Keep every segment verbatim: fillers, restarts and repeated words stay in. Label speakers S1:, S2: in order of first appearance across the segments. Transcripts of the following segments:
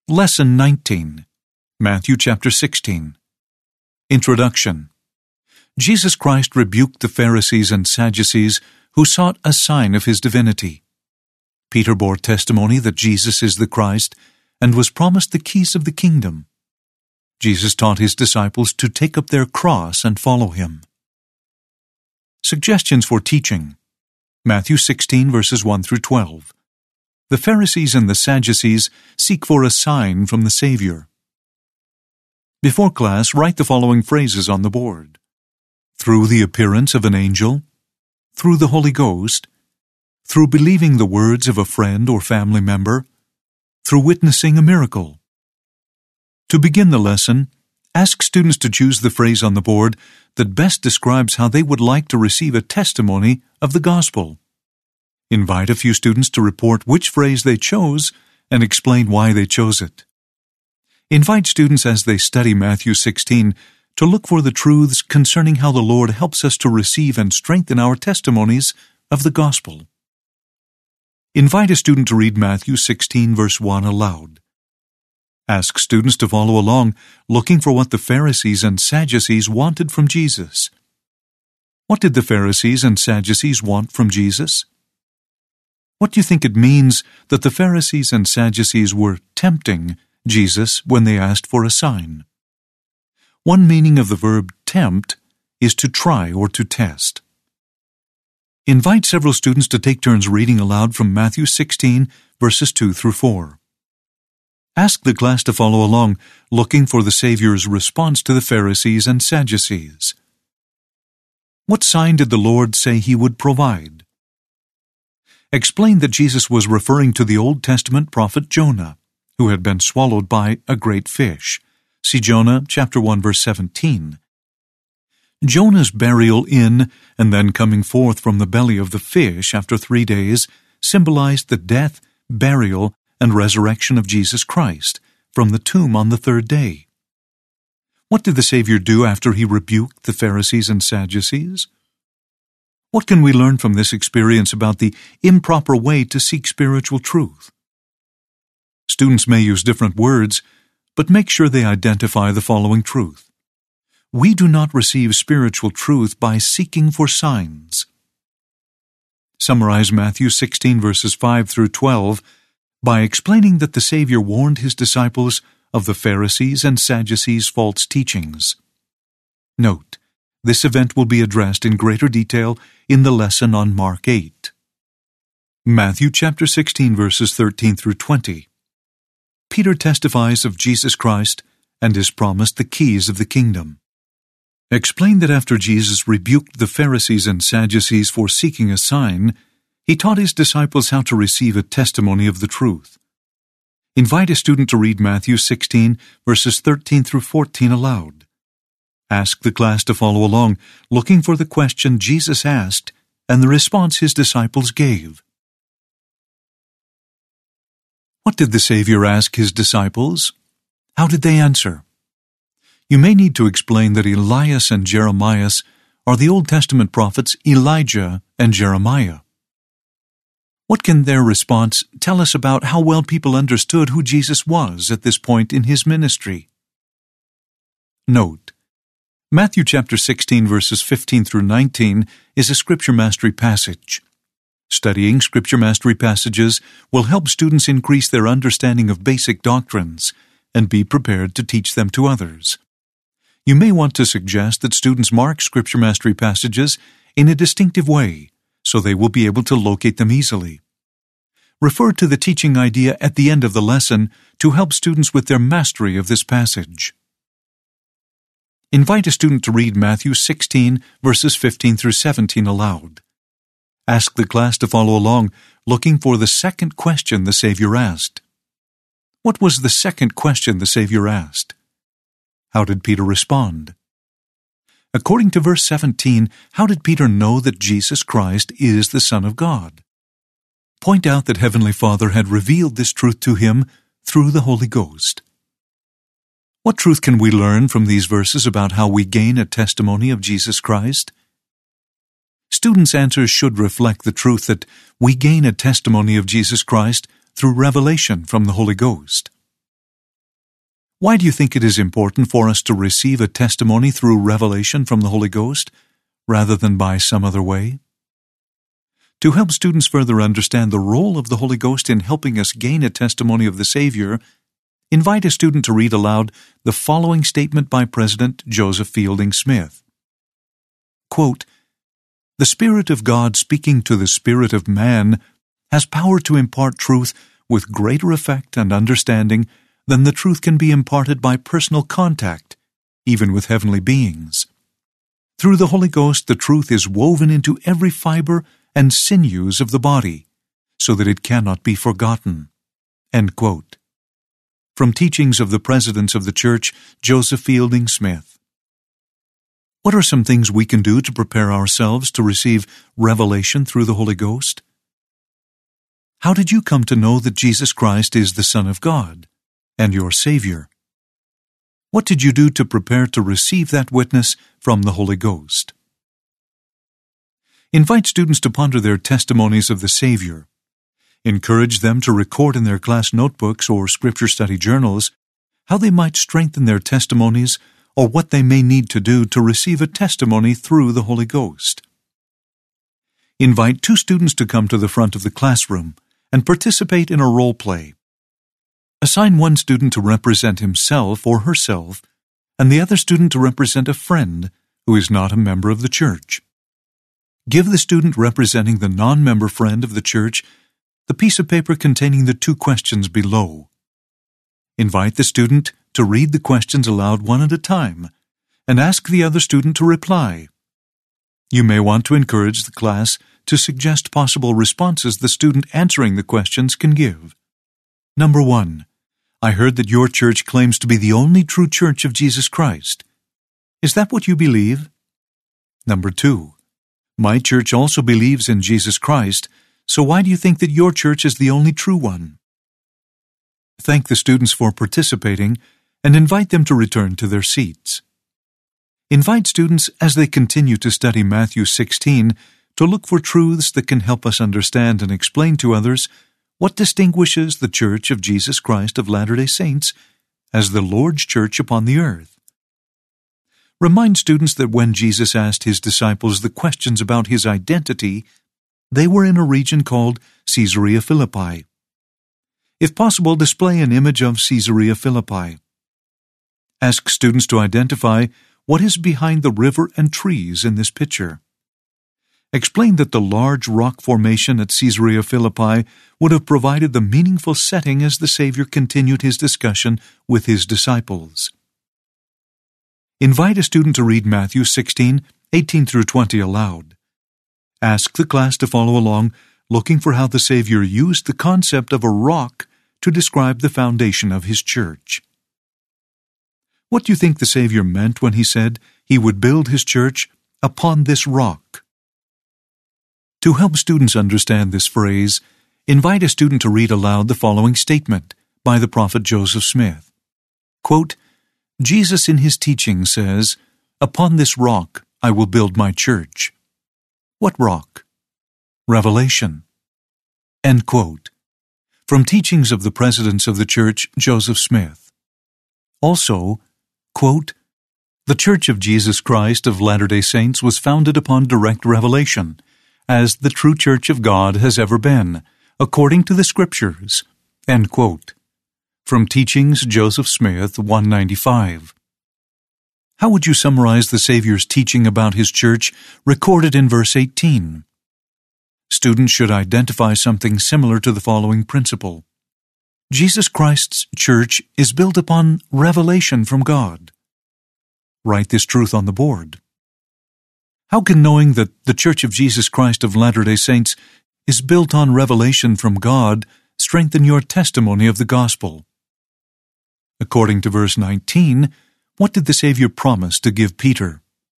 S1: Lesson nineteen, Matthew chapter sixteen. Introduction. Jesus Christ rebuked the Pharisees and Sadducees who sought a sign of his divinity. Peter bore testimony that Jesus is the Christ and was promised the keys of the kingdom. Jesus taught his disciples to take up their cross and follow him. Suggestions for teaching. Matthew sixteen verses one through twelve. The Pharisees and the Sadducees seek for a sign from the Savior. Before class, write the following phrases on the board. Through the appearance of an angel, through the Holy Ghost, through believing the words of a friend or family member, through witnessing a miracle. To begin the lesson, ask students to choose the phrase on the board that best describes how they would like to receive a testimony of the gospel. Invite a few students to report which phrase they chose and explain why they chose it. Invite students as they study Matthew sixteen to look for the truths concerning how the Lord helps us to receive and strengthen our testimonies of the gospel. Invite a student to read Matthew sixteen verse one aloud. Ask students to follow along, looking for what the Pharisees and Sadducees wanted from Jesus. What did the Pharisees and Sadducees want from Jesus? What do you think it means that the Pharisees and Sadducees were tempting Jesus when they asked for a sign? One meaning of the verb tempt is to try or to test. Invite several students to take turns reading aloud from Matthew sixteen, verses two through four. Ask the class to follow along, looking for the Savior's response to the Pharisees and Sadducees. What sign did the Lord say he would provide? Explain that Jesus was referring to the Old Testament prophet Jonah, who had been swallowed by a great fish. See Jonah chapter one verse seventeen. Jonah's burial in and then coming forth from the belly of the fish after three days symbolized the death, burial, and resurrection of Jesus Christ from the tomb on the third day. What did the Savior do after he rebuked the Pharisees and Sadducees? What can we learn from this experience about the improper way to seek spiritual truth? Students may use different words, but make sure they identify the following truth. We do not receive spiritual truth by seeking for signs. Summarize Matthew sixteen verses five through twelve by explaining that the Savior warned his disciples of the Pharisees and Sadducees' false teachings. Note, this event will be addressed in greater detail in the lesson on Mark eight. Matthew chapter sixteen verses thirteen through twenty. Peter testifies of Jesus Christ and is promised the keys of the kingdom. Explain that after Jesus rebuked the Pharisees and Sadducees for seeking a sign, he taught his disciples how to receive a testimony of the truth. Invite a student to read Matthew sixteen verses thirteen through fourteen aloud. Ask the class to follow along, looking for the question Jesus asked and the response his disciples gave. What did the Savior ask his disciples? How did they answer? You may need to explain that Elias and Jeremiah are the Old Testament prophets Elijah and Jeremiah. What can their response tell us about how well people understood who Jesus was at this point in his ministry? Note, Matthew chapter sixteen verses fifteen through nineteen is a Scripture Mastery passage. Studying Scripture Mastery passages will help students increase their understanding of basic doctrines and be prepared to teach them to others. You may want to suggest that students mark Scripture Mastery passages in a distinctive way so they will be able to locate them easily. Refer to the teaching idea at the end of the lesson to help students with their mastery of this passage. Invite a student to read Matthew sixteen, verses fifteen through seventeen aloud. Ask the class to follow along, looking for the second question the Savior asked. What was the second question the Savior asked? How did Peter respond? According to verse seventeen, how did Peter know that Jesus Christ is the Son of God? Point out that Heavenly Father had revealed this truth to him through the Holy Ghost. What truth can we learn from these verses about how we gain a testimony of Jesus Christ? Students' answers should reflect the truth that we gain a testimony of Jesus Christ through revelation from the Holy Ghost. Why do you think it is important for us to receive a testimony through revelation from the Holy Ghost, rather than by some other way? To help students further understand the role of the Holy Ghost in helping us gain a testimony of the Savior, invite a student to read aloud the following statement by President Joseph Fielding Smith. Quote, "The Spirit of God speaking to the spirit of man has power to impart truth with greater effect and understanding than the truth can be imparted by personal contact, even with heavenly beings. Through the Holy Ghost, the truth is woven into every fiber and sinews of the body, so that it cannot be forgotten." End quote. From Teachings of the Presidents of the Church, Joseph Fielding Smith. What are some things we can do to prepare ourselves to receive revelation through the Holy Ghost? How did you come to know that Jesus Christ is the Son of God and your Savior? What did you do to prepare to receive that witness from the Holy Ghost? Invite students to ponder their testimonies of the Savior. Encourage them to record in their class notebooks or scripture study journals how they might strengthen their testimonies or what they may need to do to receive a testimony through the Holy Ghost. Invite two students to come to the front of the classroom and participate in a role play. Assign one student to represent himself or herself, and the other student to represent a friend who is not a member of the church. Give the student representing the non-member friend of the church the piece of paper containing the two questions below. Invite the student to read the questions aloud one at a time, and ask the other student to reply. You may want to encourage the class to suggest possible responses the student answering the questions can give. Number one, I heard that your church claims to be the only true church of Jesus Christ. Is that what you believe? Number two, my church also believes in Jesus Christ, so why do you think that your church is the only true one? Thank the students for participating and invite them to return to their seats. Invite students as they continue to study Matthew sixteen to look for truths that can help us understand and explain to others what distinguishes the Church of Jesus Christ of Latter-day Saints as the Lord's church upon the earth. Remind students that when Jesus asked his disciples the questions about his identity, they were in a region called Caesarea Philippi. If possible, display an image of Caesarea Philippi. Ask students to identify what is behind the river and trees in this picture. Explain that the large rock formation at Caesarea Philippi would have provided the meaningful setting as the Savior continued his discussion with his disciples. Invite a student to read Matthew sixteen, eighteen through twenty aloud. Ask the class to follow along, looking for how the Savior used the concept of a rock to describe the foundation of his church. What do you think the Savior meant when he said he would build his church upon this rock? To help students understand this phrase, invite a student to read aloud the following statement by the prophet Joseph Smith. Quote, Jesus in his teaching says, "Upon this rock I will build my church." What rock? Revelation. End quote. From Teachings of the Presidents of the Church, Joseph Smith. Also, quote, the Church of Jesus Christ of Latter-day Saints was founded upon direct revelation, as the true Church of God has ever been, according to the Scriptures. End quote. From Teachings, Joseph Smith, one ninety-five. How would you summarize the Savior's teaching about his church recorded in verse eighteen? Students should identify something similar to the following principle. Jesus Christ's church is built upon revelation from God. Write this truth on the board. How can knowing that the Church of Jesus Christ of Latter-day Saints is built on revelation from God strengthen your testimony of the gospel? According to verse nineteen, what did the Savior promise to give Peter?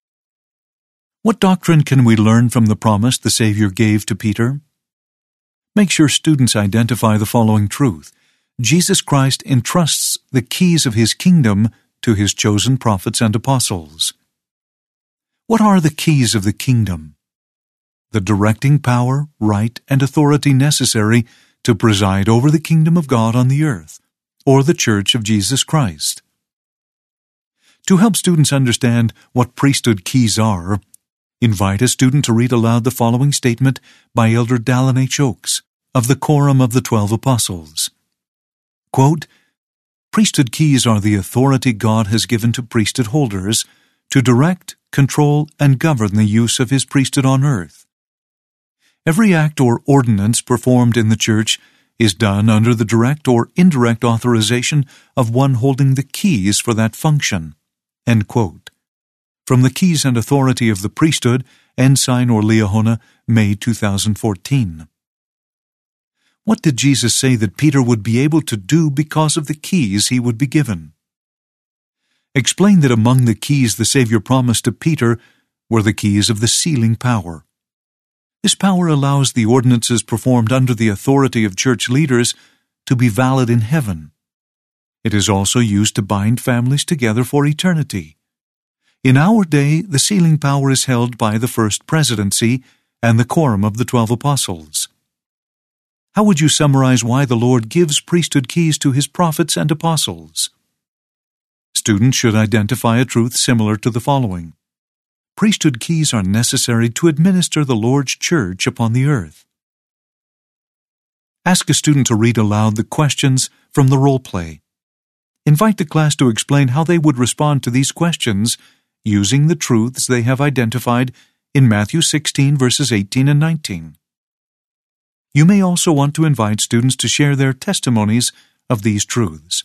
S1: What doctrine can we learn from the promise the Savior gave to Peter? Make sure students identify the following truth. Jesus Christ entrusts the keys of his kingdom to his chosen prophets and apostles. What are the keys of the kingdom? The directing power, right, and authority necessary to preside over the kingdom of God on the earth, or the Church of Jesus Christ. To help students understand what priesthood keys are, invite a student to read aloud the following statement by Elder Dallin H. Oaks of the Quorum of the Twelve Apostles. Quote, "Priesthood keys are the authority God has given to priesthood holders to direct, control, and govern the use of His priesthood on earth. Every act or ordinance performed in the Church is done under the direct or indirect authorization of one holding the keys for that function." End quote. From the Keys and Authority of the Priesthood, Ensign or Liahona, May two thousand fourteen. What did Jesus say that Peter would be able to do because of the keys he would be given? Explain that among the keys the Savior promised to Peter were the keys of the sealing power. This power allows the ordinances performed under the authority of church leaders to be valid in heaven. It is also used to bind families together for eternity. In our day, the sealing power is held by the First Presidency and the Quorum of the Twelve Apostles. How would you summarize why the Lord gives priesthood keys to His prophets and apostles? Students should identify a truth similar to the following. Priesthood keys are necessary to administer the Lord's church upon the earth. Ask a student to read aloud the questions from the role play. Invite the class to explain how they would respond to these questions using the truths they have identified in Matthew sixteen, verses eighteen and nineteen. You may also want to invite students to share their testimonies of these truths.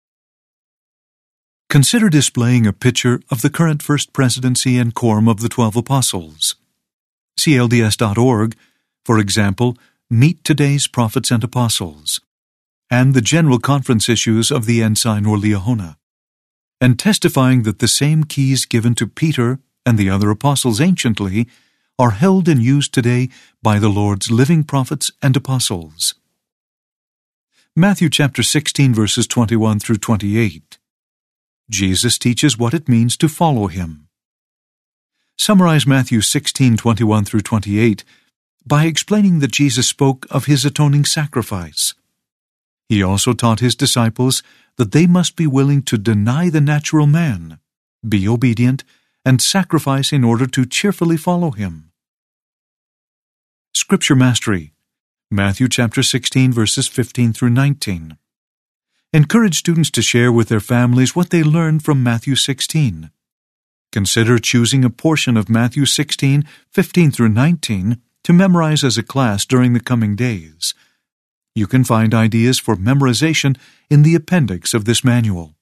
S1: Consider displaying a picture of the current First Presidency and Quorum of the Twelve Apostles. C L D S dot org, for example, Meet Today's Prophets and Apostles, and the General Conference issues of the Ensign or Liahona, and testifying that the same keys given to Peter and the other apostles anciently are held and used today by the Lord's living prophets and apostles. Matthew chapter sixteen, verses twenty-one through twenty-eight. Jesus teaches what it means to follow Him. Summarize Matthew sixteen, twenty-one through twenty-eight by explaining that Jesus spoke of His atoning sacrifice. He also taught His disciples that they must be willing to deny the natural man, be obedient, and sacrifice in order to cheerfully follow Him. Scripture Mastery, Matthew chapter sixteen, verses fifteen through nineteen. Encourage students to share with their families what they learned from Matthew sixteen. Consider choosing a portion of Matthew sixteen, fifteen through nineteen to memorize as a class during the coming days. You can find ideas for memorization in the appendix of this manual.